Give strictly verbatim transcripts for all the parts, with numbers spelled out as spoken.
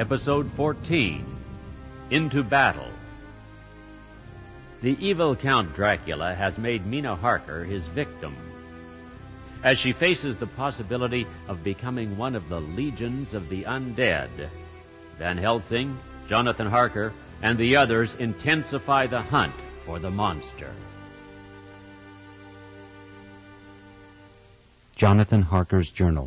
Episode fourteen, Into Battle. The evil Count Dracula has made Mina Harker his victim. As she faces the possibility of becoming one of the legions of the undead, Van Helsing, Jonathan Harker, and the others intensify the hunt for the monster. Jonathan Harker's Journal.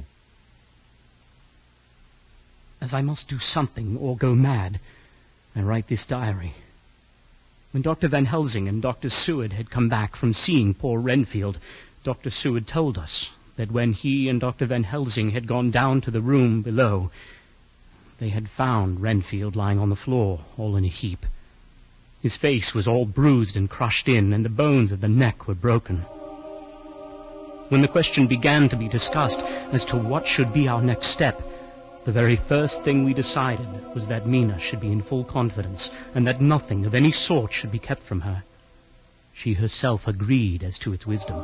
As I must do something or go mad, I write this diary. When Doctor Van Helsing and Doctor Seward had come back from seeing poor Renfield, Doctor Seward told us that when he and Doctor Van Helsing had gone down to the room below, they had found Renfield lying on the floor, all in a heap. His face was all bruised and crushed in, and the bones of the neck were broken. When the question began to be discussed as to what should be our next step, the very first thing we decided was that Mina should be in full confidence, and that nothing of any sort should be kept from her. She herself agreed as to its wisdom.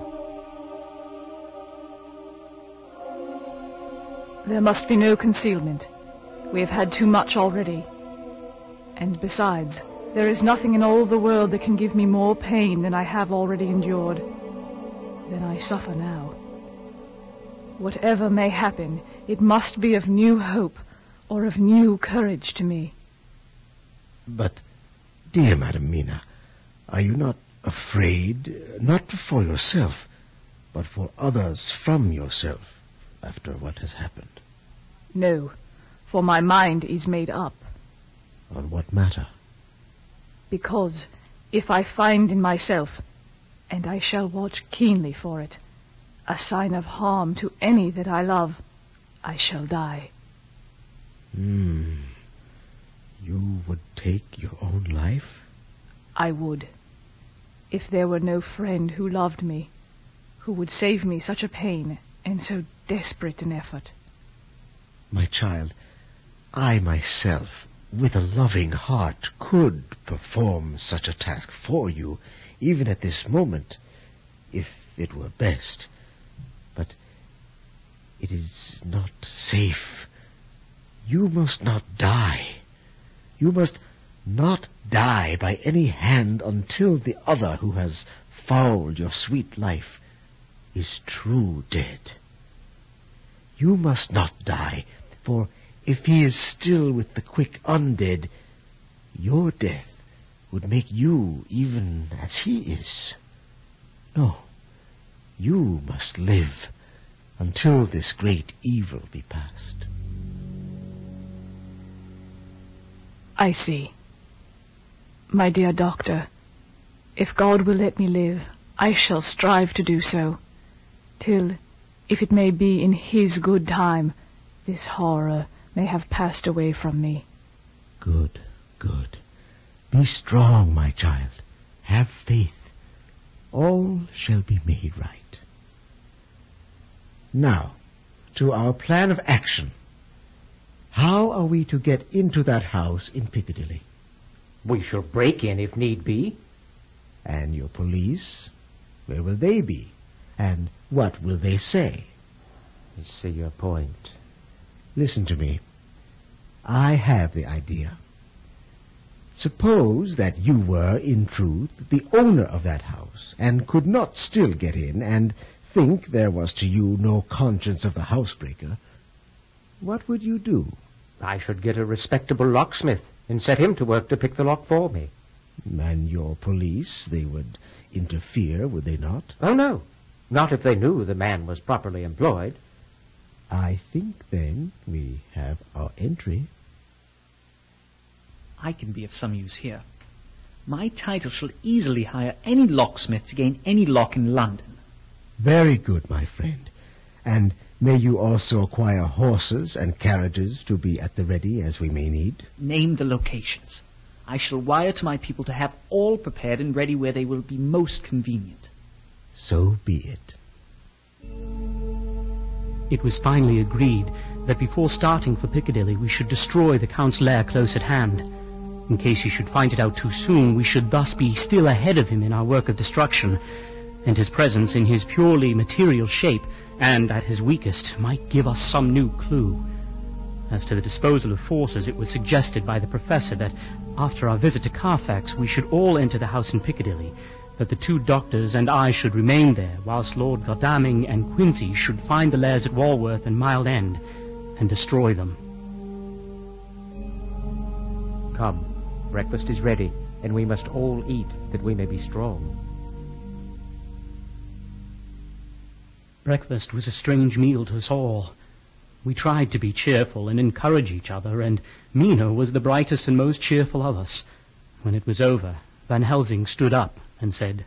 There must be no concealment. We have had too much already. And besides, there is nothing in all the world that can give me more pain than I have already endured. Than I suffer now. Whatever may happen, it must be of new hope or of new courage to me. But, dear Madam Mina, are you not afraid, not for yourself, but for others from yourself, after what has happened? No, for my mind is made up. On what matter? Because if I find in myself, and I shall watch keenly for it, a sign of harm to any that I love, I shall die. Hmm. You would take your own life? I would. If there were no friend who loved me, who would save me such a pain and so desperate an effort. My child, I myself, with a loving heart, could perform such a task for you, even at this moment, if it were best. But it is not safe. You must not die. You must not die by any hand until the other who has fouled your sweet life is true dead. You must not die, for if he is still with the quick undead, your death would make you even as he is. No. You must live until this great evil be past. I see. My dear doctor, if God will let me live, I shall strive to do so, till, if it may be in his good time, this horror may have passed away from me. Good, good. Be strong, my child. Have faith. All shall be made right. Now, to our plan of action. How are we to get into that house in Piccadilly? We shall break in if need be. And your police? Where will they be? And what will they say? I see your point. Listen to me. I have the idea. Suppose that you were, in truth, the owner of that house, and could not still get in, and think there was to you no conscience of the housebreaker. What would you do? I should get a respectable locksmith and set him to work to pick the lock for me. And your police, they would interfere, would they not? Oh, no. Not if they knew the man was properly employed. I think, then, we have our entry. I can be of some use here. My title shall easily hire any locksmith to gain any lock in London. Very good, my friend. And may you also acquire horses and carriages to be at the ready as we may need? Name the locations. I shall wire to my people to have all prepared and ready where they will be most convenient. So be it. It was finally agreed that before starting for Piccadilly we should destroy the Count's lair close at hand. In case he should find it out too soon, we should thus be still ahead of him in our work of destruction, and his presence in his purely material shape, and at his weakest, might give us some new clue. As to the disposal of forces, it was suggested by the professor that after our visit to Carfax we should all enter the house in Piccadilly, that the two doctors and I should remain there, whilst Lord Godalming and Quincy should find the lairs at Walworth and Mile End and destroy them. Come, breakfast is ready, and we must all eat that we may be strong. Breakfast was a strange meal to us all. We tried to be cheerful and encourage each other, and Mina was the brightest and most cheerful of us. When it was over, Van Helsing stood up and said,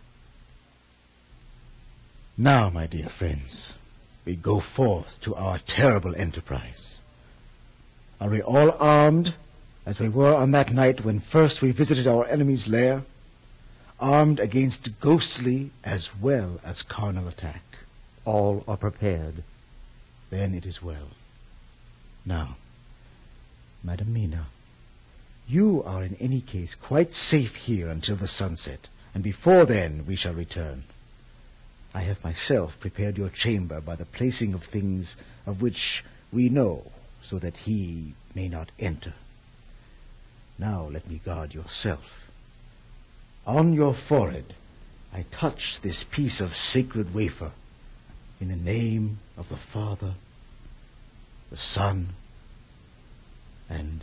"Now, my dear friends, we go forth to our terrible enterprise. Are we all armed, as we were on that night when first we visited our enemy's lair? Armed against ghostly as well as carnal attack?" All are prepared. Then it is well. Now, Madam Mina, you are in any case quite safe here until the sunset, and before then we shall return. I have myself prepared your chamber by the placing of things of which we know, so that he may not enter. Now let me guard yourself. On your forehead I touch this piece of sacred wafer, in the name of the Father, the Son, and...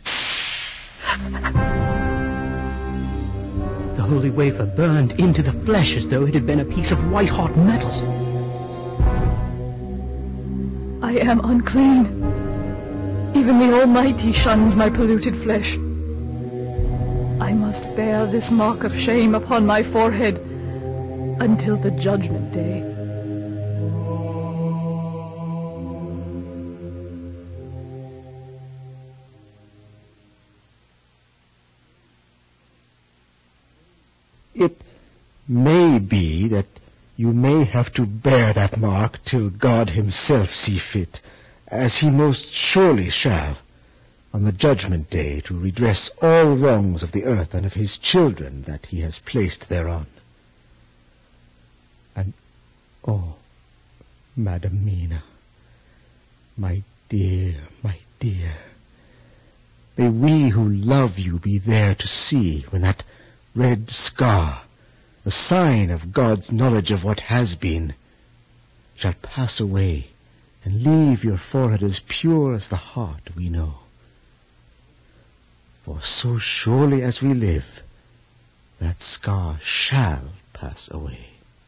The holy wafer burned into the flesh as though it had been a piece of white-hot metal. I am unclean. Even the Almighty shuns my polluted flesh. I must bear this mark of shame upon my forehead until the judgment day. It may be that you may have to bear that mark till God himself see fit, as he most surely shall, on the judgment day, to redress all wrongs of the earth and of his children that he has placed thereon. And, oh, Madam Mina, my dear, my dear, may we who love you be there to see when that red scar, the sign of God's knowledge of what has been, shall pass away and leave your forehead as pure as the heart we know. For so surely as we live, that scar shall pass away.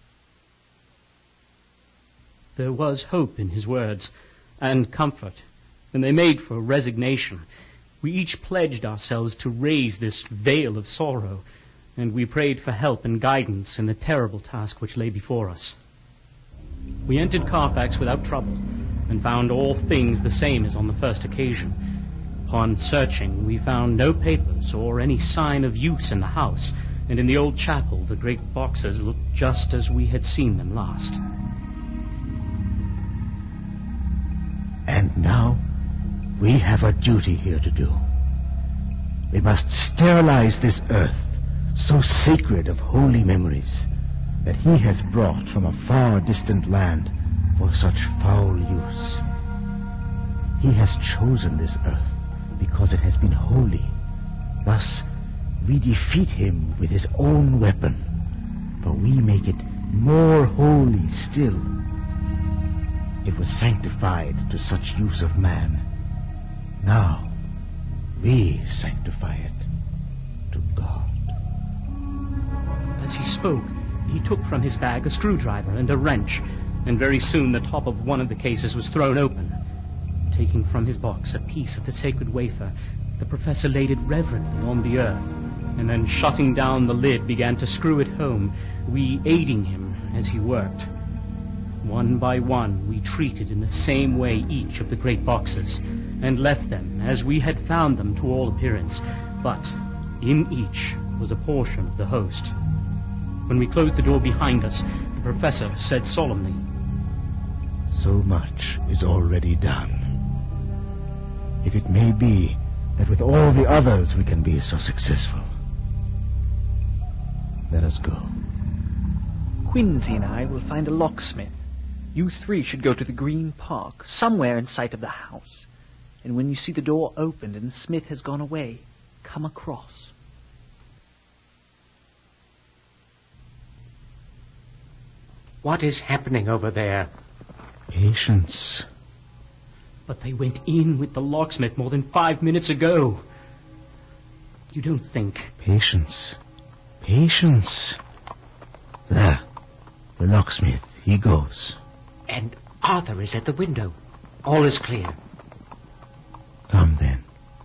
There was hope in his words, and comfort, and they made for resignation. We each pledged ourselves to raise this veil of sorrow, and we prayed for help and guidance in the terrible task which lay before us. We entered Carfax without trouble, and found all things the same as on the first occasion. Upon searching, we found no papers or any sign of use in the house, and in the old chapel the great boxes looked just as we had seen them last. And now we have a duty here to do. We must sterilize this earth, so sacred of holy memories, that he has brought from a far distant land for such foul use. He has chosen this earth because it has been holy. Thus we defeat him with his own weapon, for we make it more holy still. It was sanctified to such use of man. Now we sanctify it to God. As he spoke, he took from his bag a screwdriver and a wrench, and very soon the top of one of the cases was thrown open. Taking from his box a piece of the sacred wafer, the professor laid it reverently on the earth, and then shutting down the lid began to screw it home, we aiding him as he worked. One by one we treated in the same way each of the great boxes, and left them as we had found them to all appearance, but in each was a portion of the host. When we closed the door behind us, the professor said solemnly, "So much is already done. If it may be that with all the others we can be so successful, let us go." Quincy and I will find a locksmith. You three should go to the Green Park, somewhere in sight of the house. And when you see the door opened and Smith has gone away, come across. What is happening over there? Patience. But they went in with the locksmith more than five minutes ago. You don't think... Patience. Patience. There. The locksmith. He goes. And Arthur is at the window. All is clear. Come then.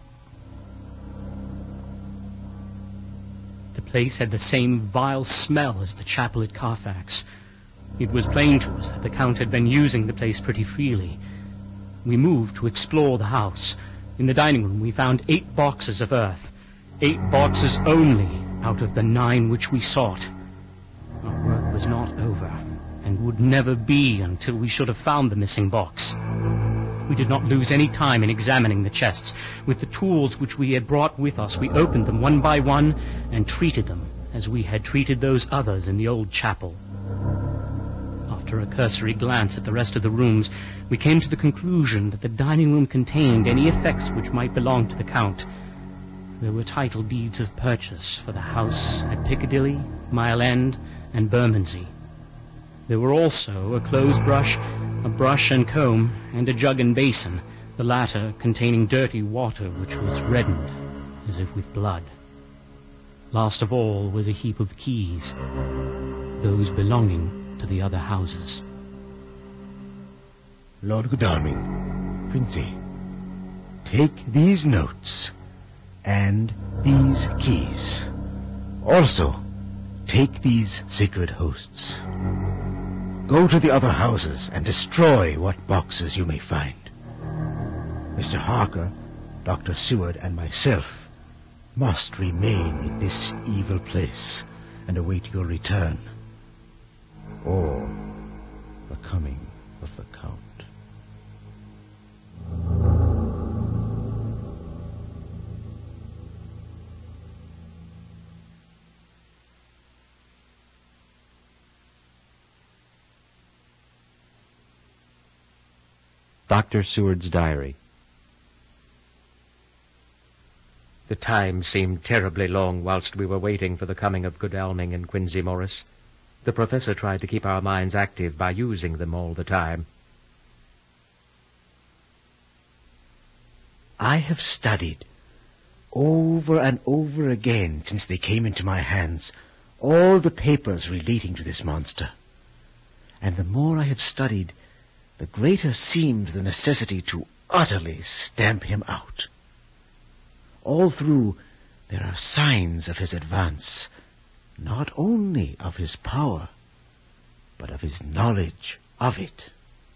The place had the same vile smell as the chapel at Carfax. It was plain to us that the Count had been using the place pretty freely. We moved to explore the house. In the dining room we found eight boxes of earth. Eight boxes only out of the nine which we sought. Our work was not over, and would never be until we should have found the missing box. We did not lose any time in examining the chests. With the tools which we had brought with us, we opened them one by one and treated them as we had treated those others in the old chapel. After a cursory glance at the rest of the rooms, we came to the conclusion that the dining room contained any effects which might belong to the Count. There were title deeds of purchase for the house at Piccadilly, Mile End, and Bermondsey. There were also a clothes brush, a brush and comb, and a jug and basin, the latter containing dirty water which was reddened as if with blood. Last of all was a heap of keys, those belonging to the other houses. Lord Godalming, Quincy, take these notes and these keys. Also, take these sacred hosts. Go to the other houses and destroy what boxes you may find. Mister Harker, Doctor Seward, and myself must remain in this evil place and await your return, or the coming of the Count. Doctor Seward's Diary. The time seemed terribly long whilst we were waiting for the coming of Godalming and Quincey Morris. The professor tried to keep our minds active by using them all the time. I have studied over and over again since they came into my hands all the papers relating to this monster. And the more I have studied, the greater seems the necessity to utterly stamp him out. All through, there are signs of his advance, not only of his power, but of his knowledge of it.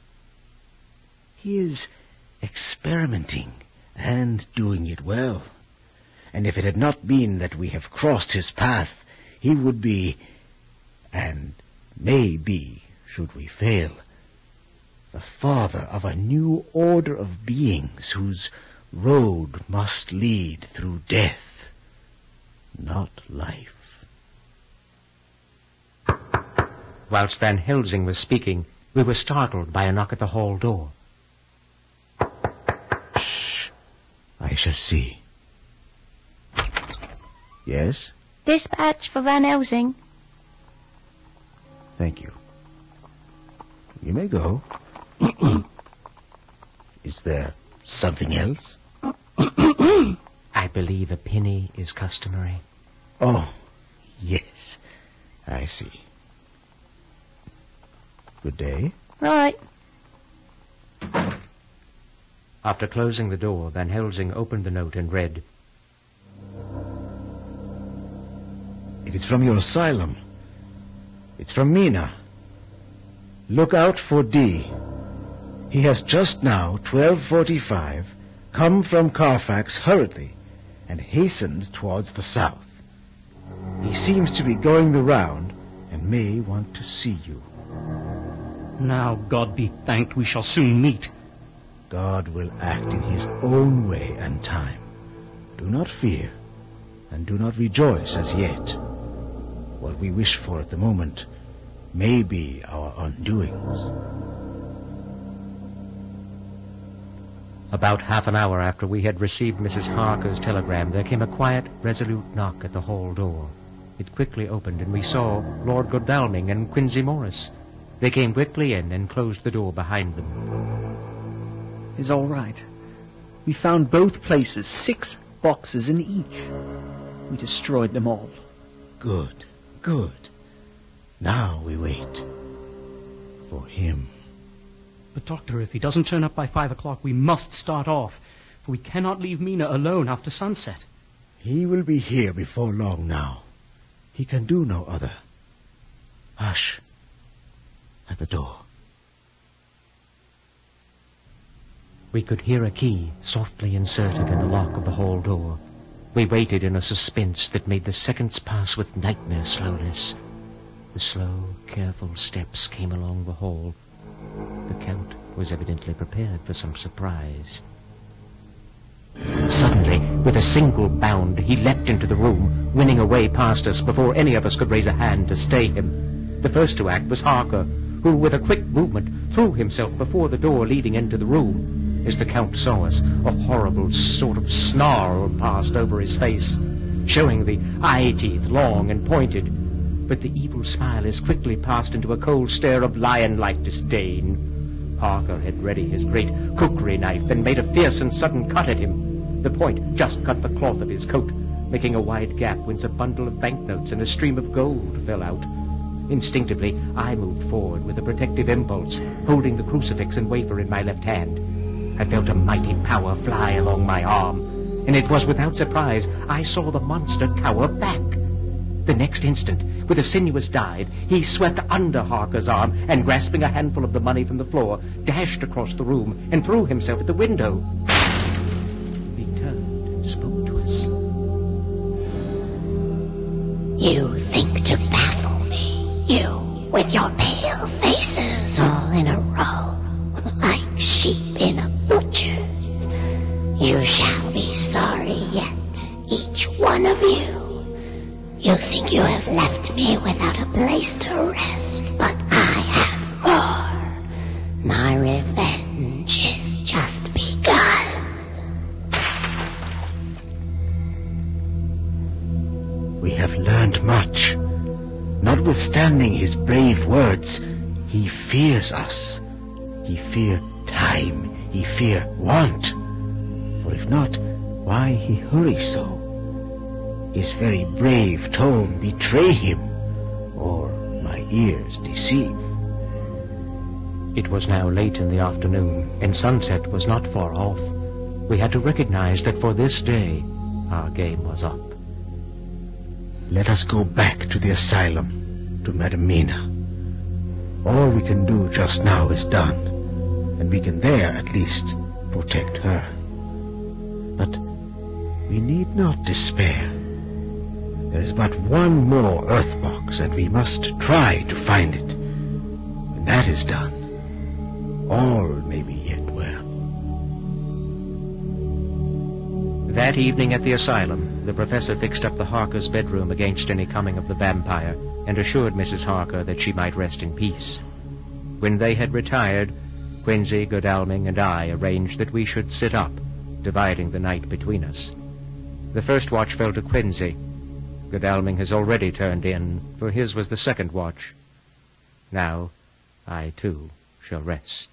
He is experimenting and doing it well. And if it had not been that we have crossed his path, he would be, and may be, should we fail, the father of a new order of beings whose road must lead through death, not life. Whilst Van Helsing was speaking, we were startled by a knock at the hall door. Shh. I shall see. Yes? Dispatch for Van Helsing. Thank you. You may go. Is there something else? I believe a penny is customary. Oh, yes. I see. Good day. Right. After closing the door, Van Helsing opened the note and read, It is from your asylum. It's from Mina. Look out for D. He has just now, twelve forty-five, come from Carfax hurriedly and hastened towards the south. He seems to be going the round and may want to see you. Now, God be thanked, we shall soon meet. God will act in his own way and time. Do not fear, and do not rejoice as yet. What we wish for at the moment may be our undoings. About half an hour after we had received Missus Harker's telegram, there came a quiet, resolute knock at the hall door. It quickly opened, and we saw Lord Godalming and Quincey Morris. They came quickly in and closed the door behind them. It's all right. We found both places, six boxes in each. We destroyed them all. Good, good. Now we wait for him. But, Doctor, if he doesn't turn up by five o'clock, we must start off, for we cannot leave Mina alone after sunset. He will be here before long now. He can do no other. Hush. At the door. We could hear a key softly inserted in the lock of the hall door. We waited in a suspense that made the seconds pass with nightmare slowness. The slow, careful steps came along the hall. The Count was evidently prepared for some surprise. Suddenly, with a single bound, he leapt into the room, winning a way past us before any of us could raise a hand to stay him. The first to act was Harker, who, with a quick movement, threw himself before the door leading into the room. As the Count saw us, a horrible sort of snarl passed over his face, showing the eye teeth long and pointed. But the evil smile as quickly passed into a cold stare of lion-like disdain. Harker had ready his great kukri knife and made a fierce and sudden cut at him. The point just cut the cloth of his coat, making a wide gap whence a bundle of banknotes and a stream of gold fell out. Instinctively, I moved forward with a protective impulse, holding the crucifix and wafer in my left hand. I felt a mighty power fly along my arm, and it was without surprise I saw the monster cower back. The next instant, with a sinuous dive, he swept under Harker's arm and, grasping a handful of the money from the floor, dashed across the room and threw himself at the window. He turned and spoke to us. You think to baffle me, you, with your pale faces all in a row, like sheep in a butcher's. You shall be sorry yet, each one of you. You think you have left me without a place to rest, but I have more. My revenge is just begun. We have learned much. Notwithstanding his brave words, he fears us. He fear time. He fear want. For if not, why he hurry so? His very brave tone betray him, or my ears deceive. It was now late in the afternoon, and sunset was not far off. We had to recognize that for this day, our game was up. Let us go back to the asylum, to Madam Mina. All we can do just now is done, and we can there, at least, protect her. But we need not despair. There is but one more earth box, and we must try to find it. When that is done, all may be yet well. That evening at the asylum, the professor fixed up the Harker's bedroom against any coming of the vampire, and assured Missus Harker that she might rest in peace. When they had retired, Quincey, Godalming, and I arranged that we should sit up, dividing the night between us. The first watch fell to Quincey. Godalming has already turned in, for his was the second watch. Now, I too shall rest.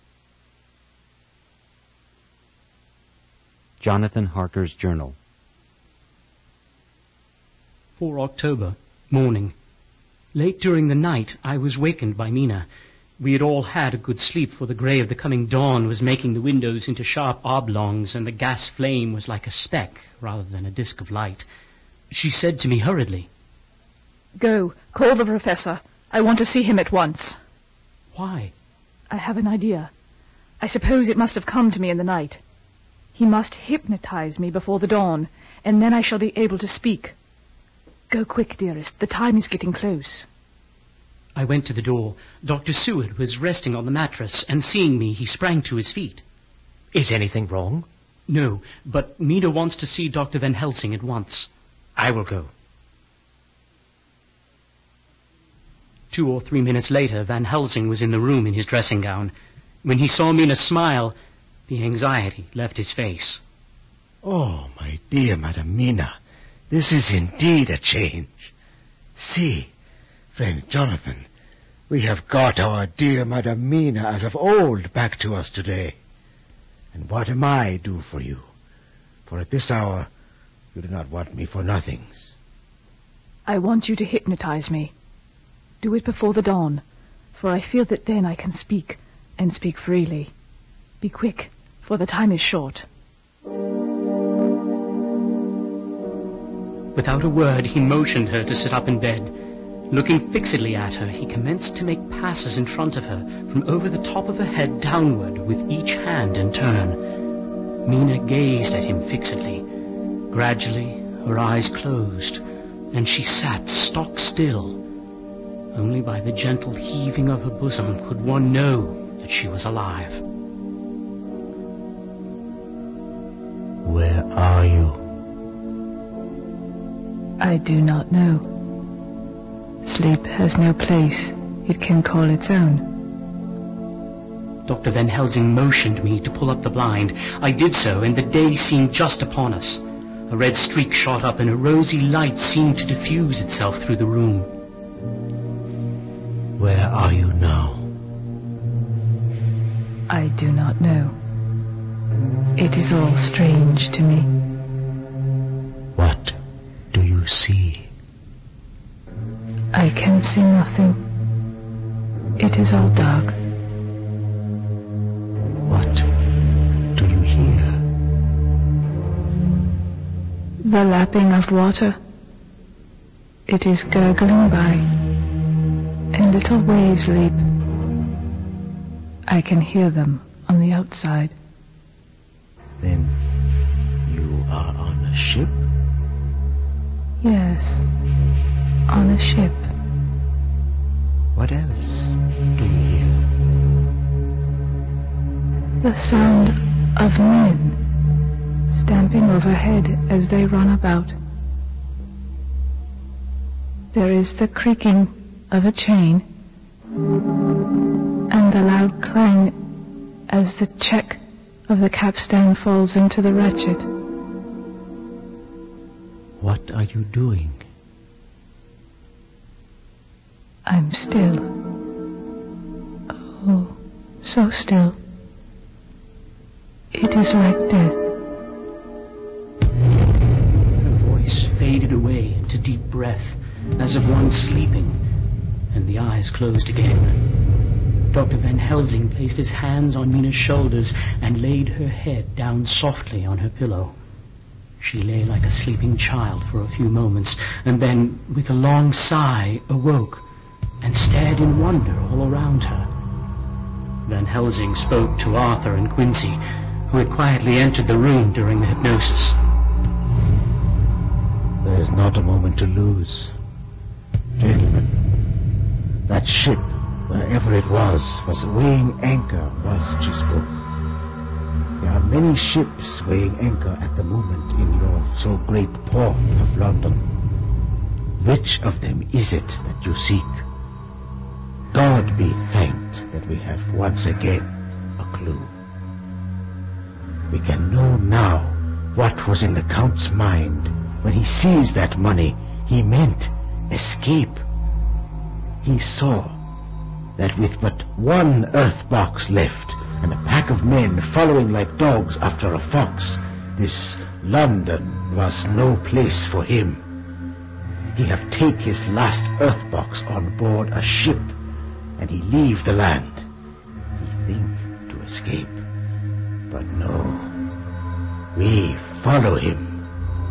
Jonathan Harker's Journal. four October, morning. Late during the night, I was wakened by Mina. We had all had a good sleep, for the grey of the coming dawn was making the windows into sharp oblongs, and the gas flame was like a speck rather than a disk of light. She said to me hurriedly, Go, call the professor. I want to see him at once. Why? I have an idea. I suppose it must have come to me in the night. He must hypnotize me before the dawn, and then I shall be able to speak. Go quick, dearest. The time is getting close. I went to the door. Doctor Seward was resting on the mattress, and seeing me, he sprang to his feet. Is anything wrong? No, but Mina wants to see Doctor Van Helsing at once. I will go. Two or three minutes later, Van Helsing was in the room in his dressing gown. When he saw Mina smile, The anxiety left his face. Oh, my dear Madam Mina, this is indeed a change. See, friend Jonathan, we have got our dear Madam Mina as of old back to us today. And what am I do for you? For at this hour you do not want me for nothings. I want you to hypnotize me. Do it before the dawn, for I feel that then I can speak, and speak freely. Be quick, for the time is short. Without a word, he motioned her to sit up in bed. Looking fixedly at her, he commenced to make passes in front of her, from over the top of her head downward, with each hand in turn. Mina gazed at him fixedly. Gradually, her eyes closed, and she sat stock still. Only by the gentle heaving of her bosom could one know that she was alive. Where are you? I do not know. Sleep has no place it can call its own. Doctor Van Helsing motioned me to pull up the blind. I did so, and the day seemed just upon us. A red streak shot up, and a rosy light seemed to diffuse itself through the room. Where are you now? I do not know. It is all strange to me. What do you see? I can see nothing. It is all dark. What do you hear? The lapping of water. It is gurgling by, and little waves leap. I can hear them on the outside. Then you are on a ship? Yes, on a ship. What else do you hear? The sound of men stamping overhead as they run about. There is the creaking of a chain and the loud clang as the check of the capstan falls into the ratchet. What are you doing? I'm still. Oh, so still. It is like death. Her voice faded away into deep breath, as of one sleeping, and the eyes closed again. Doctor Van Helsing placed his hands on Mina's shoulders and laid her head down softly on her pillow. She lay like a sleeping child for a few moments, and then, with a long sigh, awoke and stared in wonder all around her. Van Helsing spoke to Arthur and Quincy, who had quietly entered the room during the hypnosis. There is not a moment to lose. Gentlemen, that ship, wherever it was, was weighing anchor whilst she spoke. There are many ships weighing anchor at the moment in your so great port of London. Which of them is it that you seek? God be thanked that we have once again a clue. We can know now what was in the Count's mind when he seized that money. He meant escape. He saw that with but one earth box left and a pack of men following like dogs after a fox, this London was no place for him. He have take his last earth box on board a ship, and he leave the land. He think to escape, but no, we follow him.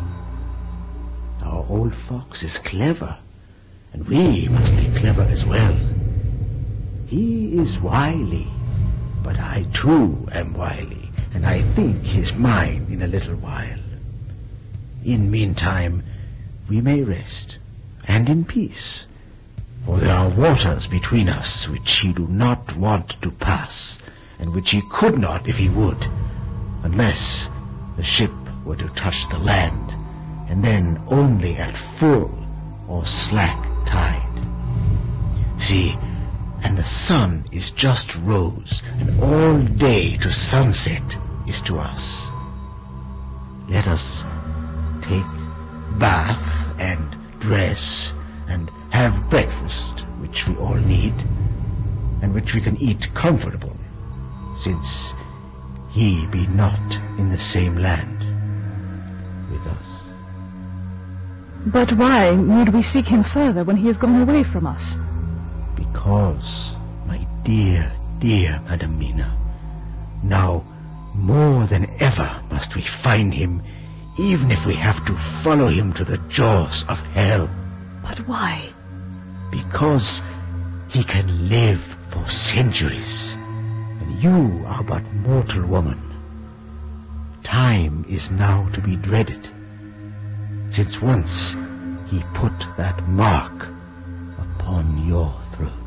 Our old fox is clever, and we must be clever as well. He is wily, but I too am wily, and I think he's mine in a little while. In meantime, we may rest, and in peace, for there are waters between us which he do not want to pass, and which he could not if he would, unless the ship were to touch the land, and then only at full or slack tide. See, and the sun is just rose, and all day to sunset. is to us. Let us take bath and dress and have breakfast, which we all need, and which we can eat comfortable, since he be not in the same land with us. But why need we seek him further when he has gone away from us? Because, my dear, dear Madam Mina, now more than ever must we find him, even if we have to follow him to the jaws of hell. But why? Because he can live for centuries, and you are but mortal woman. Time is now to be dreaded, since once he put that mark upon your throat.